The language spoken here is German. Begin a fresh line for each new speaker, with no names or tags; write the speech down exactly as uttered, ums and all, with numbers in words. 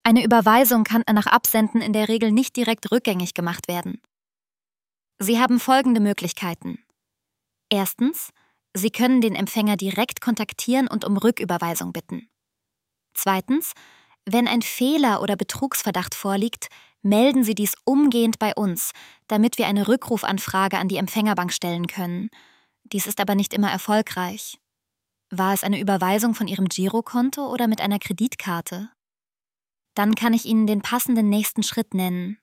Eine Überweisung kann nach Absenden in der Regel nicht direkt rückgängig gemacht werden. Sie haben folgende Möglichkeiten. Erstens, Sie können den Empfänger direkt kontaktieren und um Rücküberweisung bitten. Zweitens, wenn ein Fehler oder Betrugsverdacht vorliegt, melden Sie dies umgehend bei uns, damit wir eine Rückrufanfrage an die Empfängerbank stellen können. Dies ist aber nicht immer erfolgreich. War es eine Überweisung von Ihrem Girokonto oder mit einer Kreditkarte? Dann kann ich Ihnen den passenden nächsten Schritt nennen.